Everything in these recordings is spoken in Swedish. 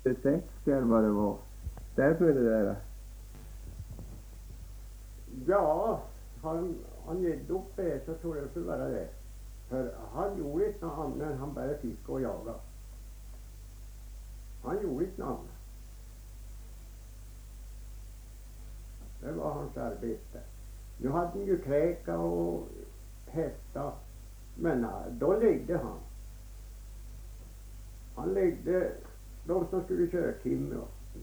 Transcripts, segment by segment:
sex eller vad det var. Därför är det där. Ja, han gett upp det så tror jag skulle vara det. För han gjorde inte något annat när han började fiska och jaga. Han gjorde inte något annat. Det var hans arbete. Nu hade han ju kräka och hästar. Men då läggde han. Han läggde de som skulle köra timmer.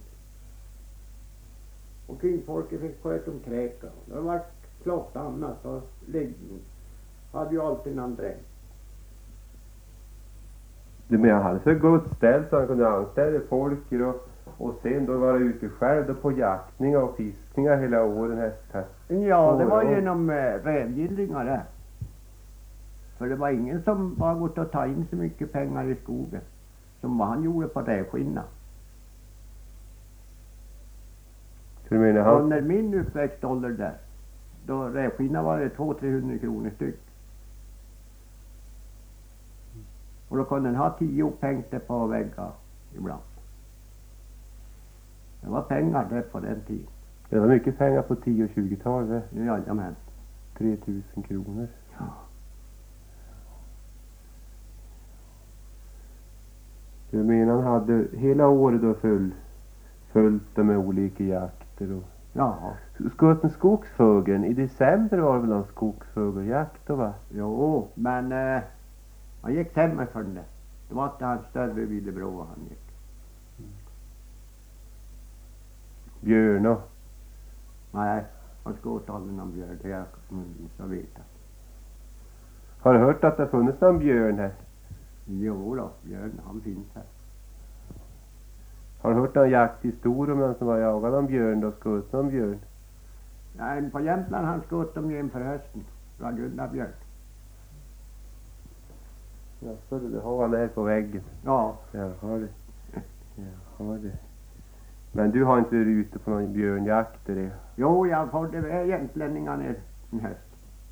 Och kvinnfolket fick sköta om kräka. Det var klart annat och läggning. Hade ju alltid en dräng. Du menar han så gott ställt så han kunde anställa folk och sen då vara ute själv då på jaktningar och fiskningar hela åren här. Ja, det var genom rävgillringar det. För det var ingen som var gått att ta in så mycket pengar i skogen som vad han gjorde på rävskinna. Så du menar han... Under min uppväxtålder där, då rävskinna var det 200-300 kronor styck. Och då kunde den ha 10 upphängte på väggar ibland. Det var pengar det på den tiden. Det var mycket pengar på 10- och 20-talet. Jajamän. 3000 kronor. Ja. Du menar han hade hela året då följt med olika jakter och... Ja. Sköt en skogsfågeln i december var det väl en skogsfågeljakt då va? Jo, men han gick sämre för den. Det var inte hans större Villebro han gick. Björn. Nej, han skåt aldrig någon björn. Det är så veta. Har du hört att det funnits någon björn här? Jo då, björn han finns här. Har du hört någon jakthistoria om någon som har jagat någon björn och skjutit någon björn? Nej, på Jämtland han skåt dem inför hösten. Det var Gunnar björn. Ja, så du har han här på väggen. Ja. Jag har det. Men du har inte varit ute på någon björnjakt eller? Jo, jag får det med jämtlänningarna en höst.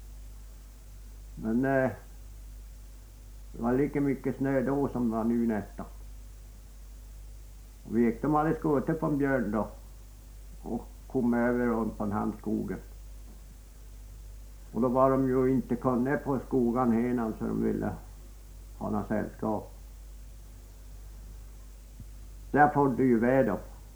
Men det var lika mycket snö då som det var nu nästan. Och vi gick, de hade skjutit på en björn då. Och kom över runt på den här skogen. Och då var de ju inte kunniga på skogen henan så de ville ha något sällskap. Där får du ju väder.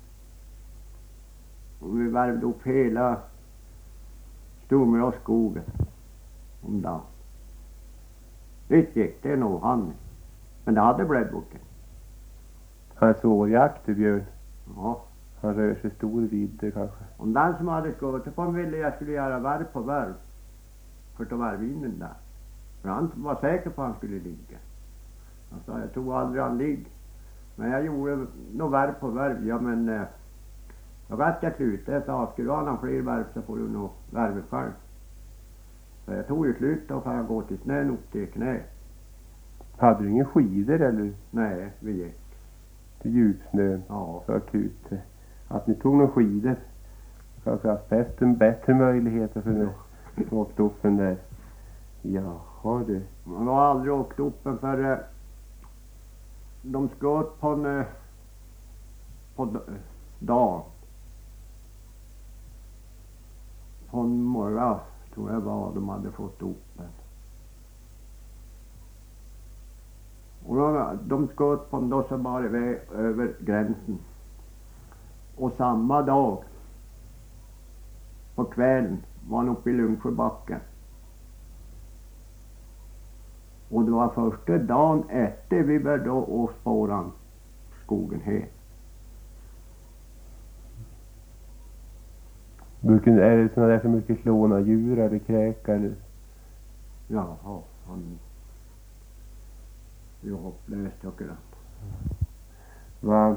Och vi värmde upp hela Stormråsskogen om dagen. Det gick det nog han. Men det hade bläddboken. Han är svårjakt i björn. Ja. Han rör sig stor vidder kanske. Om den som hade skjutit på honom ville jag skulle göra värv på värv. För att ta värvvinden där. För han var säker på att han skulle ligga. Han sa jag tror aldrig han ligger. Men jag gjorde nog värv på värv. Ja men då vet jag slut. Jag sa skulle du ha någon fler värv så får du nog värva själv. Så jag tog ju slut då för att gå till snön upp till knä. Hade du ingen skidor eller? Nej, vi gick. Till djupsnön? Ja. Så akut. Att ni tog några skidor. Kanske haft bättre möjligheter för att åka upp den där. Jaha du. Man har aldrig åkt upp en för de skåt på dagen. På en morgon tror jag var de hade fått upp en. Och då, de skåt på en dag så var det över gränsen. Och samma dag på kvällen var han uppe i Lungsjöbacken. Och det var första dagen efter vi började å spåra skogen här. Är det sådana där för mycket slåna djur eller kräka eller? Jaha, han... Det är hopplöst tycker jag. Va?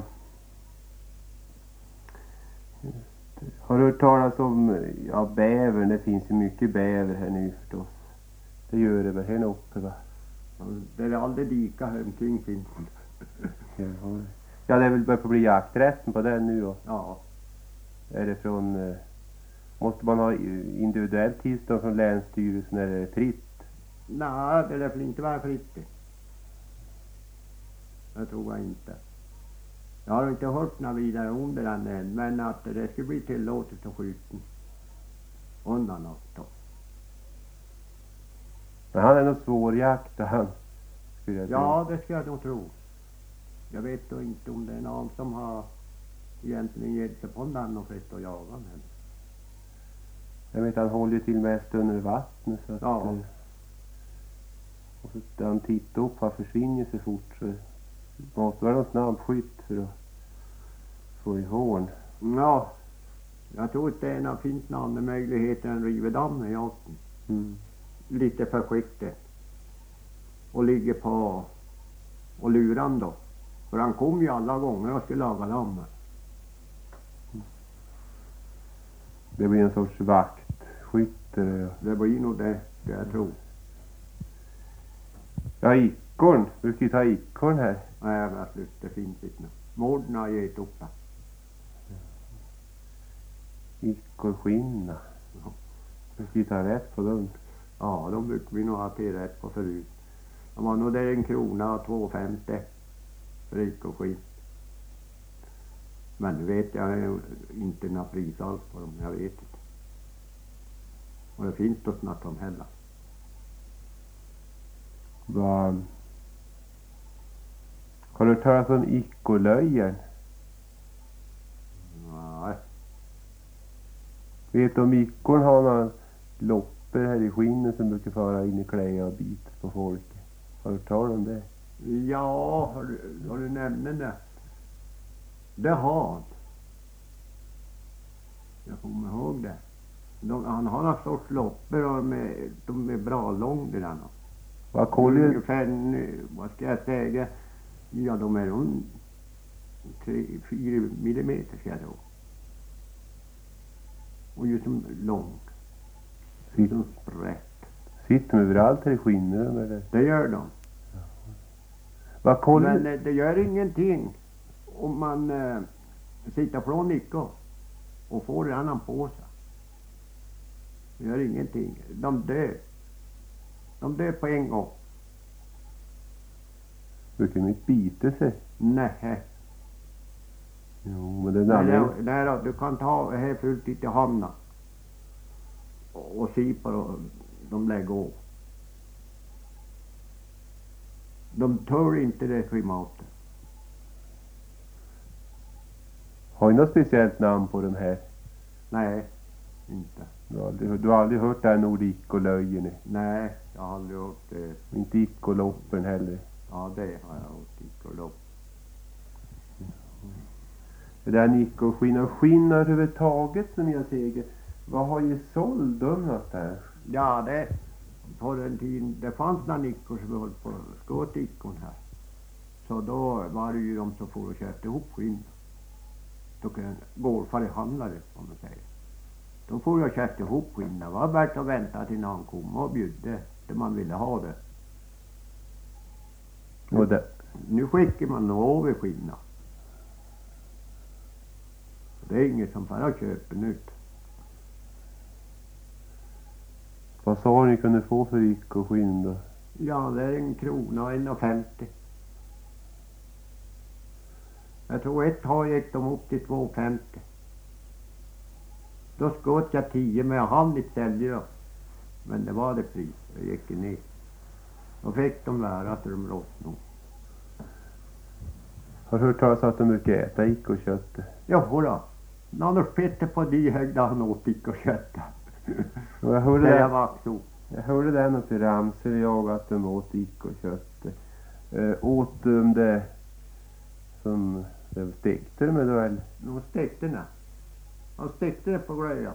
Har du hört talas om bävern? Det finns ju mycket bäver här nu förstås. Det gör det väl här uppe va? Det är aldrig lika här omkring finns. Ja, det är väl börjat bli jakträtten på den nu då? Ja. Är det från... Måste man ha individuellt tillstånd från länsstyrelsen eller är det fritt? Nej, det lär väl inte vara fritt. Det tror jag inte. Jag har inte hört några vidare under den än, men att det skulle bli tillåtet att skjuta undan något då. Men han är nog svårjakt han. Skulle jag Ja, det ska jag nog tro. Jag vet då inte om det är någon som har egentligen gett sig på den och fått att jaga den. Jag vet han håller ju till mest under vattnet så att... Ja. Och så där han tittar upp han försvinner så fort så det måste vara någon snabbskytt för att få i hårn. Ja, jag tror inte det finns någon annan möjlighet än rivedamm i jakten. Mm. Lite försiktigt. Och ligger på och luran då. För han kom ju alla gånger och skulle laga damm. Det blir en sorts vaktskytte. Det blir nog det, ska jag tro. Ja, ikorn. Du ska ju ta ikorn här. Nej, men slut, det finns inte nu. Morden har gett upp det. Ikornskinna. Ja. Du ska ju ta rätt på dem. Ja, de brukar vi nog ha till rätt på förut. De var nog där 1 krona och 2,50 för ikorskinn. Men nu vet jag ju inte några pris alls på dem, jag vet inte. Och det finns då snart de heller. Vad... Har du hört talas om ikorlöjen? Nej, Vet du om ikorn har några loppor här i skinnet som brukar föra in i kläder och bita på folk? Har du hört talas om det? ja, har du nämnt det? Det har han. Jag kommer ihåg det. Han har några sorts loppor och de är bra långa. Vad kollar Ungefär, vad ska jag säga? Ja, de är runt 3-4 millimeter ska jag tro. Och ju som lång. Som sprätt. Sitter de överallt här i skinnet eller? Det gör de. Vad kollar Men det gör ingenting om man sitter från Nico och får en annan på sig. Det gör ingenting. De dör. De dör på en gång. Brukar de inte bita sig? Nej. Jo, men det är namnet. Nej då, du kan ta här fullt i hamna och sipa och de lägger av. De tör inte det klimatet. Har ni något speciellt namn på de här? Nej, inte. Du har aldrig hört det här nordikolöjen? Nej, jag har aldrig hört det. Inte ikoloppen heller? Ja, det har jag hört. Ikolopp. Det där nikolskinna. Skinn överhuvudtaget som jag säger. Vad har ju såld något där? Ja, det på den tiden, det fanns några nickor som höll på skåt ikon här. Så då var det ju de som får och köpte ihop skinn. Då kunde gårdfare handlare, om man säger. De får och köpte ihop skinn. Det var värt att vänta till någon kom och bjöd det man ville ha det. Och det. Nu skickar man över skinna. Det är inget som bara köper nytt. Vad sa ni kunde få för ikolskinn då? Ja, det är 1 krona och 1,50. Jag tror ett tag gick de upp till 2,50. Då skåt jag 10 men jag hann inte sälja dem. Men det var det pris. Det gick ner. Då fick de lära att de rått nog. Har du hört talas om att de brukar äta ikolkött? Jo då. Annars Peter på de högda han åt ikolkött. Jag hörde Det det. var så. Jag hörde den uppe i Ramsel jag att de åt ikolkött. Åt de det som de stekte med då eller? De stekte det. De stekte det på glöja.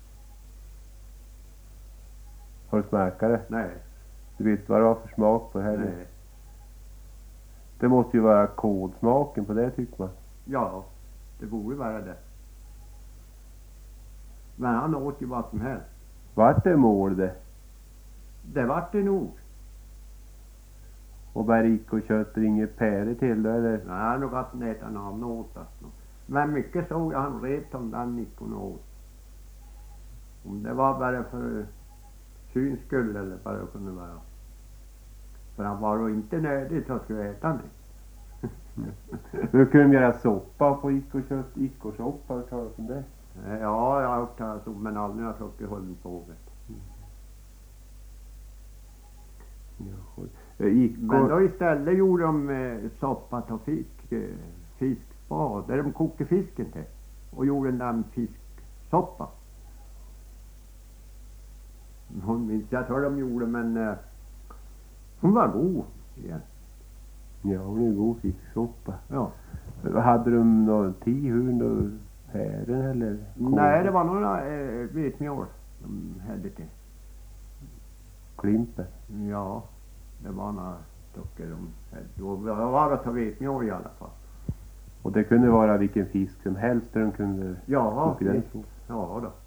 Har du smakat det? Nej. Du vet vad det var för smak på det här? Nej. Det måste ju vara kodsmaken på det tycker man. Ja, det borde vara det. Men han åt ju vad som helst. Vart det mål det? Det vart det nog. Och bara ikolkött ringer päre till då eller? Nej, han har nog att näta en annan åt det. Men mycket såg jag han ret om den Nikon åt. Om det var bara för syns skull eller bara det kunde vara. För han var ju inte nödig att skulle äta mig. Du kunde göra soppa på ikorsoppa, har du talat om det? Ja, jag har hört talas om, men aldrig har jag druckit holmfågel. Men då istället gjorde de soppa och fiskspad, där de kokade fisken till. Och gjorde en där fisksoppa. Hon minns jag tror de gjorde, men hon var god igen. Ja, hon är god fisksoppa. Ja. Hade de någon tihund och päron eller? Nej, det var några vitmjöl de hade till. Klimper? Ja, det var några stycken de hade. Det var att ta vitmjöl i alla fall. Och det kunde vara vilken fisk som helst där de kunde koka den? Ja då.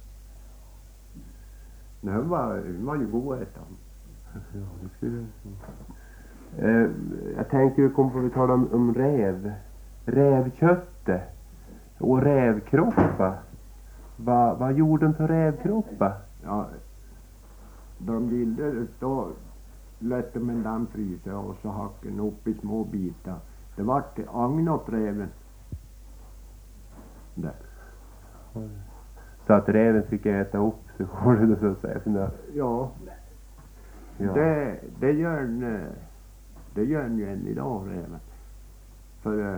Nej, hon var ju god att äta. Ja, det skulle jag. Jag tänkte vi kommer att tala om rävköttet och rävkroppa. Vad gjorde de för rävkroppa? Ja, då de gillade, då lät de en damm frysa och så hackade den upp i små bitar. Det var till agn åt räven. Där. Så att räven fick äta upp så går det så att säga. Ja. Det gör den ju än idag, räven. För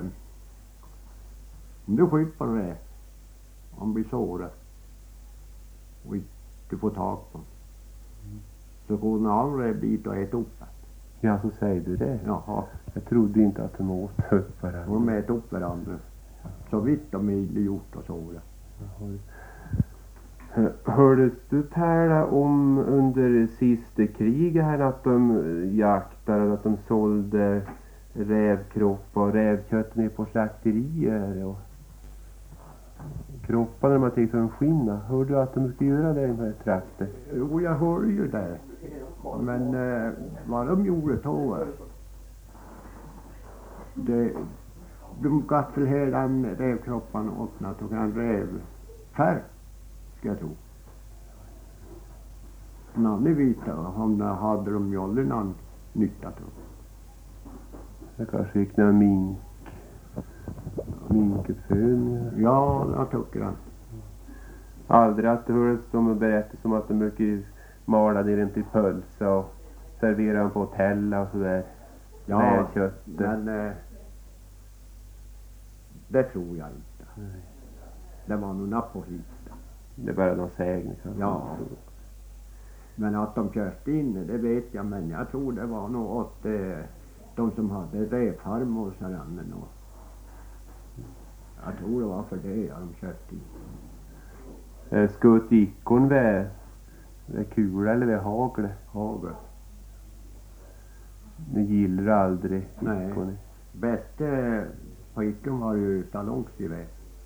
om du skjuter på en räv, han blir sårad och du får tag på den, så går en annan rävbit och äter upp den. Ja, så säger du det? Jaha. Jag trodde inte att de åt upp varandra. Och de äter upp varandra. Så vitt de är gjort och sårat. Hördes du tala om under sista kriget här att de jaktade, att de sålde rävkroppar och rävkött ner på slakterier och kroppar när man tänkte som skinna? Hörde du att de skulle göra det i den här trakten? Jo, jag hörde ju det. Men vad de gjorde då, de gatt väl hela rävkroppan och öppnat och en rävfärg, ska jag tro. Namnet vita, om det hade de ju aldrig någon nytta till. Det kanske gick några minkefön. Ja, jag tycker han. Aldrig att det hördes de berättade som att de brukar mala ner den till pölsa och servera den på hotell och sådär. Ja, med köttet. Men det tror jag inte. Nej. Det var nog napp på hit. Det är bara någon sägning. Ja. Men att de körde in, det vet jag, men jag tror det var nog åt de som hade rävfarm och sådär. Jag tror det var för det de körde in. Skutt ikon vid kula eller vid hagel? Hagel. Det gillar aldrig Nej. ikon. Bästa på ikon var ju salongsgevär.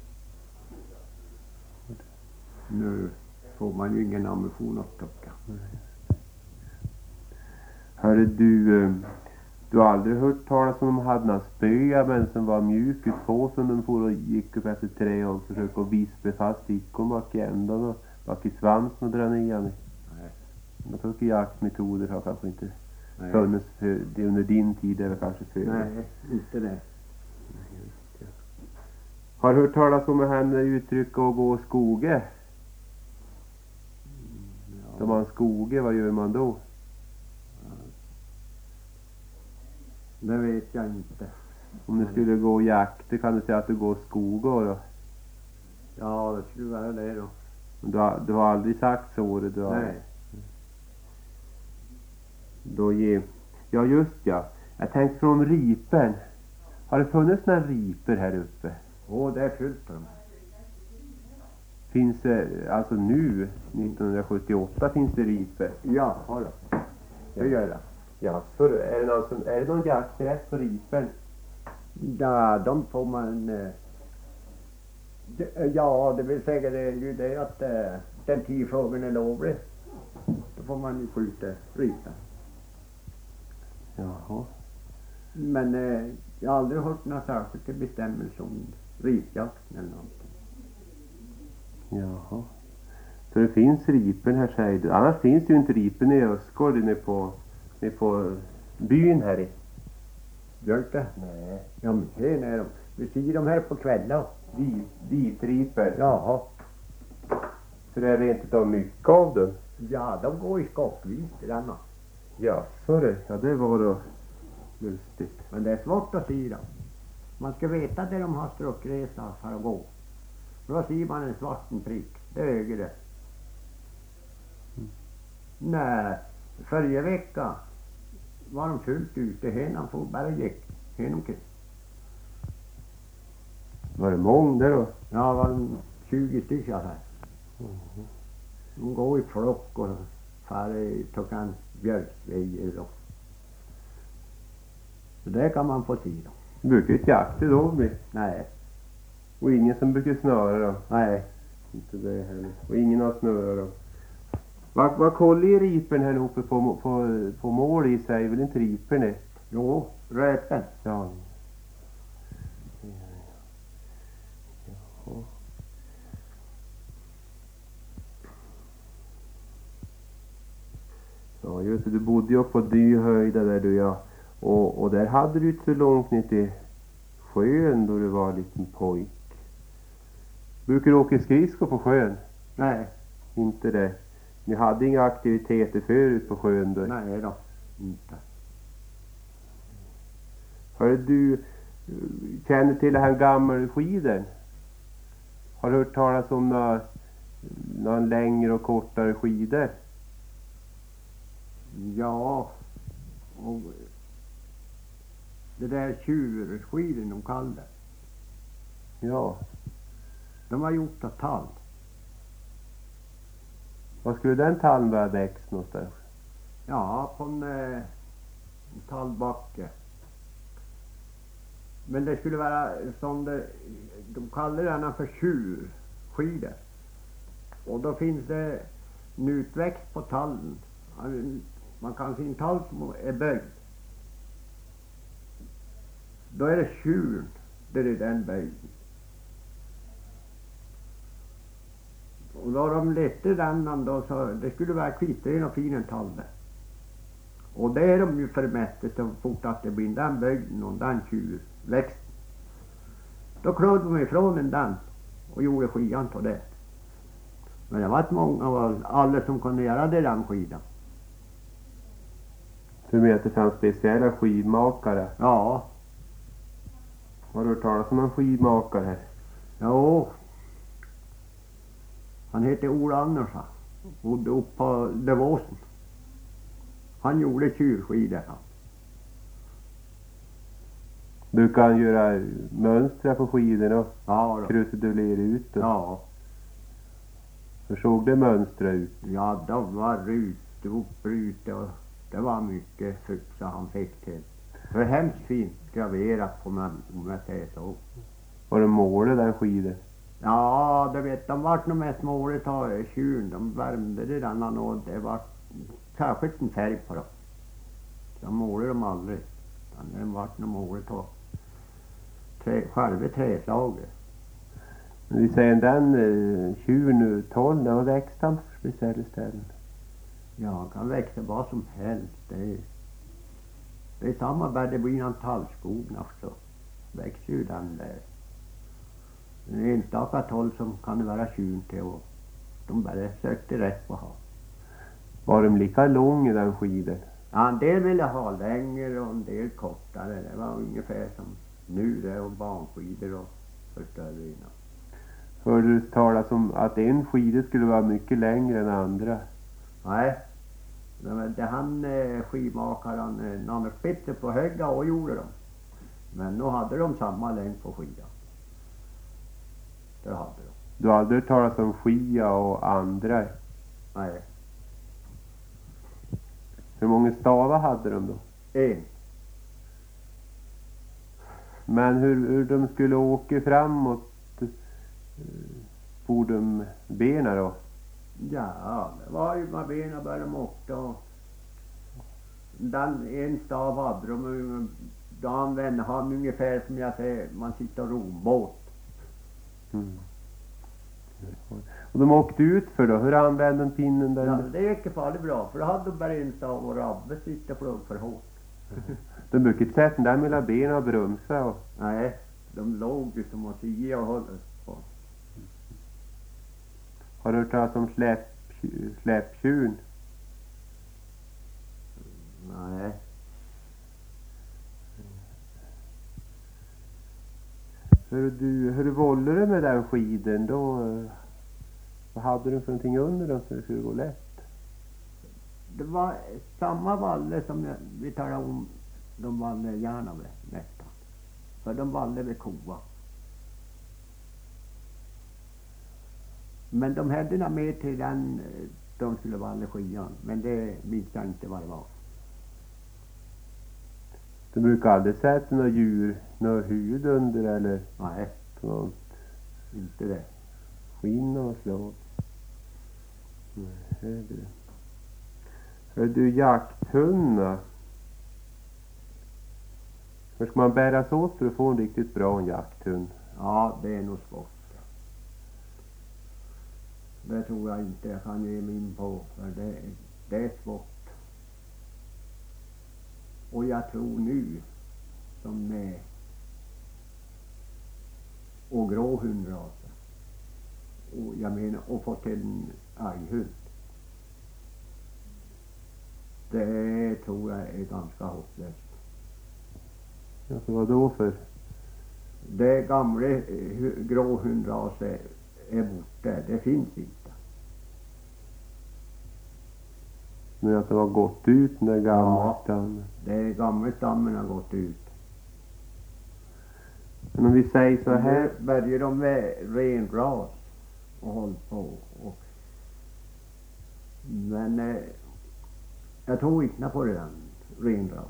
Nu får man ju ingen ammunition att tocka. Hörde du har aldrig hört talas om de hade några spöa men som var mjuk ut på som de får och gick upp efter trä och försökte att vispa fast ikon bak i ändan och bak i svansen och dra ner den. Nej. Jag tycker jaktmetoder har kanske inte Nej. funnits för det under din tid eller kanske för. Nej, inte det. Har du hört talas om henne uttryck och gå skoge? Ja. Då man skoge, vad gör man då? Det vet jag inte. Om du skulle gå och jakta kan du säga att du går skogor då? Ja, det skulle vara det då. Du har aldrig sagt så? Du har... Nej. Ja just ja. Jag tänkte från ripen. Har det funnits några riper här uppe? Det är fullt på dem. Finns det, alltså nu 1978 finns det riper? Ja, har det. Det gör det. Ja, för är det någon jakträtt på ripen? Ja, de får man... ja, det vill säga det är ju det att den 10 fågeln är lovlig. Då får man ju skjuta ripen. Jaha. Men jag har aldrig hört några särskilt bestämmelser om ripjakten eller någonting. Jaha. Så det finns ripen här säger du. Annars finns det ju inte ripen i Ösgård nere på byn här i. Gör inte? Nej. Ja, men sen är de. Vi ser de här på kvällen. Vitriper. Jaha. Så det är rent utav mycket av dem. Ja, de går i skockvis till denna. Ja, så det. Ja, det var då lustigt. Men det är svårt att se dem. Man ska veta där de har struckresa för att gå. Då ser man en svart prick. Det är ögat det. Nej, förra veckan var de fullt ute. Henan får bara gick. Henomkring. Var det många där då? Ja, var de 20 stycken här. De går i flock och far tog en björkvejer och så där kan man få se dem. Det brukar ju jakter då bli. Nej, Och ingen som brukar snöra då. nej. Inte det heller. Och ingen har snöra då. Vad kollar i ripen här uppe på mål i sig? Väl inte ripen det? Jo, röten. Ja. Ja, just det. Du bodde ju på Dyhöjda där du, ja. Och där hade du inte så långt ner till sjön då du var en liten pojk. Brukar du åka skridskor på sjön? Nej, Inte det. Ni hade inga aktiviteter förut på sjön då? nej då. Inte. Hörru, du känner till det här gammelskiden? Har du hört talas om några längre och kortare skidor? Ja, och det där tjurskiden de kallar det. Ja. De var gjort av tall. Var skulle den tallen börja växa någonstans? Ja, på en tallbacke. Men det skulle vara som de kallar denna för tjurskidor. Och då finns det en utväxt på tallen. Man kan se en tall som är böjd. Då är det tjuren, det är den böjden. Och då de lette den då så det skulle vara kvittren och fin en tall där. Och det är de ju förmätte så fort att det blir den böjden och den tjurväxten. Då klöd de ifrån den och gjorde skidan på det. Men det var inte många av alla som kunde göra det den skidan. Du menar att det fanns speciella skidmakare? Ja, Har du hört talas om en skidmakare här? jo. Han heter Ola Andersson. Bodde upp på Devåsen. Han gjorde tjurskidor. Du kan göra mönster på skidorna och Ja då. krusidulera ut det. Ja. Hur såg det mönstret ut? Ja, det var uppbrutet och det var mycket fuxa han fick till. Det var hemskt fint graverat på mig om jag säger så. Var det målet den skidor? Ja, du vet, de vart nog mest målet av tjuren. De värmde det denna och det var särskilt en färg på dem. De målade dem aldrig. Det vart nog målet av själva träslaget. Men vi säger den tjuren nu, 12, när växte han på speciella ställen? Ja, han kan växa vad som helst. Det är samma bär det blir en tallskog också. Växer ju den där. En enstaka tål som kan det vara 20 till och de bara sökte rätt på ha. Var de lika lång i den skiden? Ja, en del ville ha längre och en del kortare. Det var ungefär som nu det och barnskidor och förstörre innan. Hörde du talas om att en skida skulle vara mycket längre än andra? Nej, det han skidmakaren Nanne Spitzer på Högga och gjorde dem. Men nu hade de samma längd på skidan. Det hade de. Du har aldrig hört talas om skia och andra? Nej, Hur många stavar hade de då? en. Men hur de skulle åka framåt på de benen då? Ja, det var ju med benen började de åka och den en stav hade de. Då använde han ungefär som jag säger, man sitter och rombåt. Mm. Och de åkte ut för då? Hur använde de pinnen där? Ja, det gick farligt bra för då hade de bara en stav och rabbe sitta och flög för hårt. De brukar inte sätta den där mellan benen och bromsa. Och... Nej, de låg ju som att sia och hålla på. Har du hört talas om släpptjurn? Nej. Hur vållade du med den skiden då? Vad hade du för någonting under den så det skulle gå lätt? Det var samma valle som vi talade om, de vallade gärna med nästan. För de vallade med koa. Men de hade nog med till den de skulle valla skian. Men det minns jag inte vad det var. Du brukar aldrig sätta några hud under eller Nej, på något inte det. skinn och slag? Nej, det. Hör du, jakthundar? Hur ska man bära sig åt för att få en riktigt bra jakthund? Ja, det är nog svårt. Det tror jag inte jag kan ge mig in på, för det är svårt. Och jag tror nu, som med och grå hundraser, och jag menar att få till en älghund, det tror jag är ganska hopplöst. Ja, så vad då för? Det gamla grå hundraser är borta, det finns inte. Men att det har gått ut den där gamla stammen. Det gamla stammen har gått ut. Men om vi säger så här. Nu börjar de med ren ras och håll på. Men jag tror inte på det där ren ras.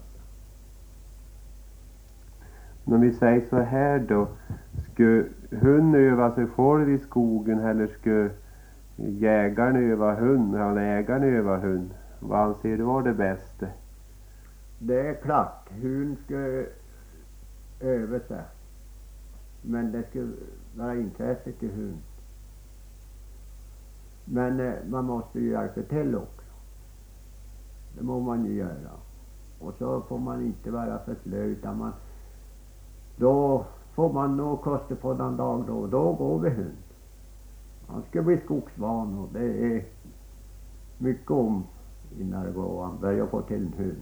Men om vi säger så här då. Ska hunden öva sig själv i skogen eller ska jägaren öva hund eller ägaren öva hund? Vad anser du var det bästa? Det är klart, hund ska öva sig. Men det ska vara intresse till hund. Men man måste ju hjälpa till också. Det må man ju göra. Och så får man inte vara för slö, utan då får man nog kosta på den dag då går vi hund. Han ska bli skogsvan och det är mycket om innan det går han börjar få till en hund.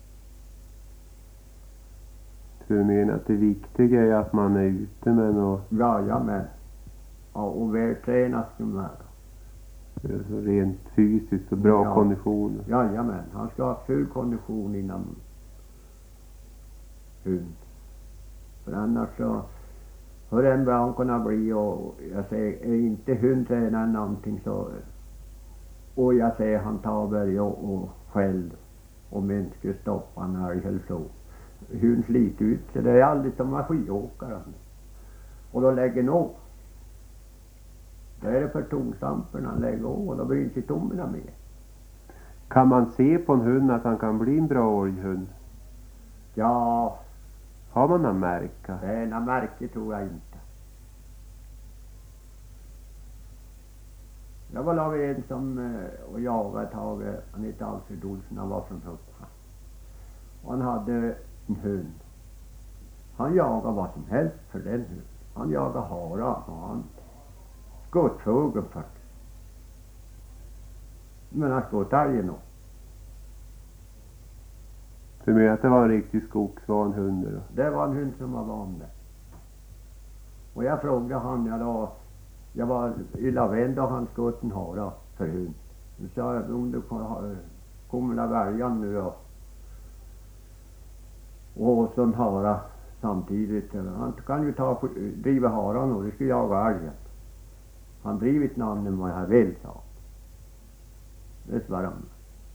Du menar att det viktiga är att man är ute med något? Jajamän. Ja, och vältränad ska man vara. Så rent fysiskt och bra kondition? Jajamän, han ska ha full kondition innan hund. För annars så hur en bra kunna bli, och jag säger, är inte hundtränare någonting så, och jag säger han tar börja och skäll och människor stoppar när jag höll så. Hund sliter ut så det är aldrig som maskinåkare. Och då lägger nog. Då är det för tomstamperna lägger och då blir inte tommorna med. Kan man se på en hund att han kan bli en bra älghund? Ja. Har man någon märka? Det är någon märke tror jag inte. Jag var av en som och jagade ett tag, han hette Alfred Olsson, han var från Huckman. Och han hade en hund. Han jagade vad som helst för den hunden. Han jagade hara och han skott fågeln för. Men han skott älgen också. Du menar att det var en riktig skogsvan hund då? Det var en hund som var van där. Och jag frågade han, jag var illa vänd och han skott en hara för hund. Nu sa jag, om du kommer att välja nu då. Och sån hara samtidigt. Han kan ju driva haran och det ska jaga älgen. Han drivit någon än vad jag vill, sa. Det svarade han.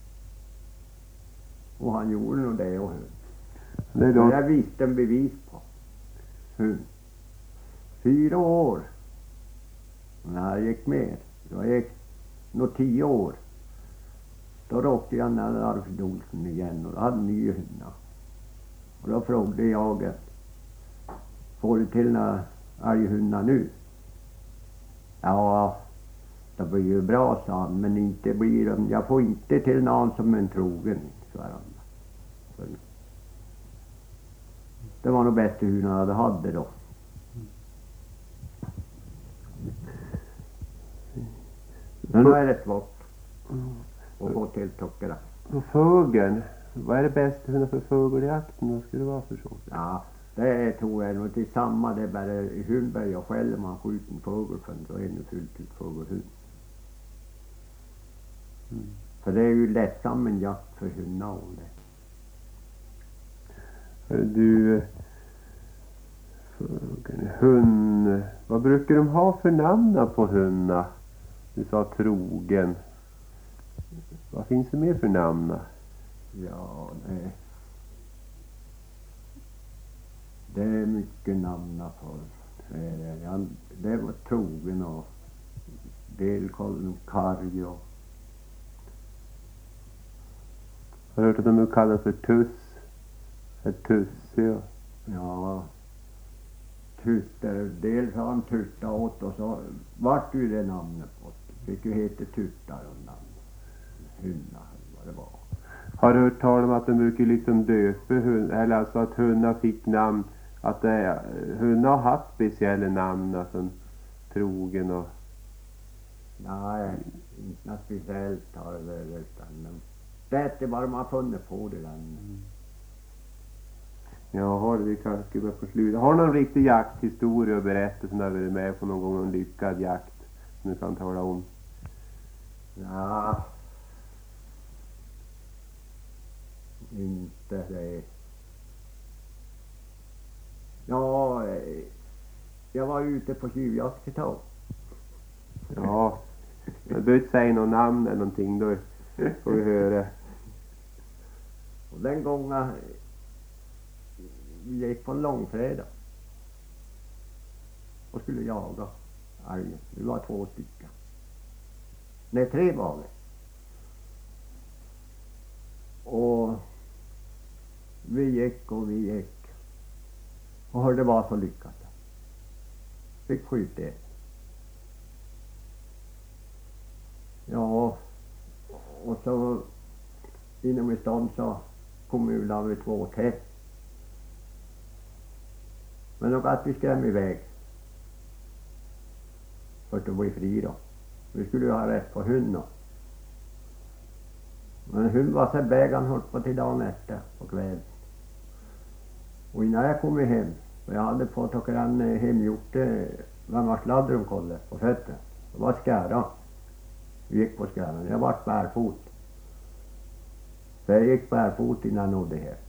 Och han gjorde nog det och hund. Det då... jag visste en bevis på. Hund. 4 år. När jag gick med. Jag gick nog 10 år. Då råkade jag när Alfred Olsson igen och hade nya hundar. Och då frågade jag, får du till några älghundar nu? Ja, det blir ju bra, sa han, men inte blir de, jag får inte till någon som en trogen, svarade han. Det var nog bäst hur jag hade då. Men nu är det svårt att få till tockarna. Och fågeln, vad är det bästa för fågeljakten? Vad skulle det vara för så? Ja, det tror jag nog till samma. Det är bara i Hundberg och själv man skjuter en fågel för då är det fyllt ut fågelhund. För det är ju lättsam en jakt för hundar om det. Du, hund, vad brukar de ha för namn på hundar? Du sa trogen. Vad finns det mer för namn? Ja, det är mycket namn på. Det var trogen och del kallade karg och. Har du hört att de kallas för tuss? Ett tusse och. Ja, tuster. Dels har han tutta åt och så vart ju det namnet på. Fick ju heta tuttar och namn. Hundar vad det var. Har du hört tal om att de brukar liksom döpa hund, eller alltså att hundar fick namn, att hundar har haft speciella namn, alltså trogen och. Nej, inte något speciellt har det väl, utan det är bara man har funnit på det där. Ja, har vi kanske skulle på slutet. Har någon riktig jakthistoria att berätta som har varit med på någon gång en lyckad jakt som du kan tala om? Ja. Inte det. Ja, jag var ute på tjuvjakt ett tag. Ja, jag behöver inte säga någon namn eller någonting, då får vi höra. Och den gången vi gick på en långfredag och skulle jaga älgen. Det var 2 stycken. Nej, 3 var det. Och vi gick. Och det var så lyckat. Fick skjuta det. Ja, och så inom en stund så kom vi av 2 till. Men då att vi skräm iväg. För att bli fri då. Vi skulle ju ha rätt på hunden. Men hund var så bägaren höll på till dagen efter på kvällen. Och innan jag kom hem, och jag hade fått och en hemgjort varmarsladrumkolle på fötterna. Det var skära. Vi gick på skäran. Jag var bärfot. Så jag gick bärfot innan jag nådde här.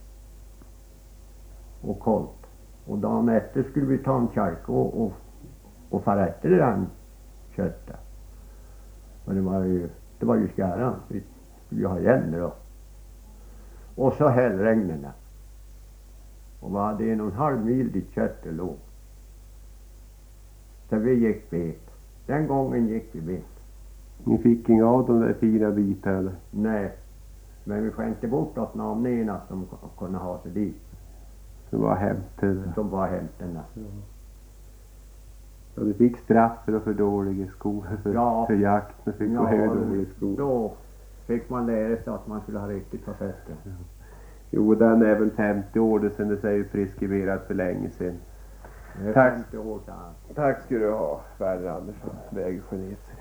Och kollt. Och dagen efter skulle vi ta en kärk och fara efter den köttet. Men det var ju skäran. Vi skulle ha igen det då. Och så hällregnade. Och var det 1,5 mil dit köttet låg. Så vi gick bet. Den gången gick vi bet. Ni fick inga av de där 4 bitarna eller? Nej. Men vi skänkte bort åt namnena som kunde ha sig dit. Som var hämtade. Som var hämtarna. Så du fick straff för dåliga skor för jakt. Du fick gå hem dåliga skor. Då fick man lära sig att man skulle ha riktigt på fötter. Ja. Jo, den är väl 50 år sedan, det säger preskriberat för länge sedan. Tack. 50 år sedan. Tack ska du ha, Sverre Andersson, Vägergenet.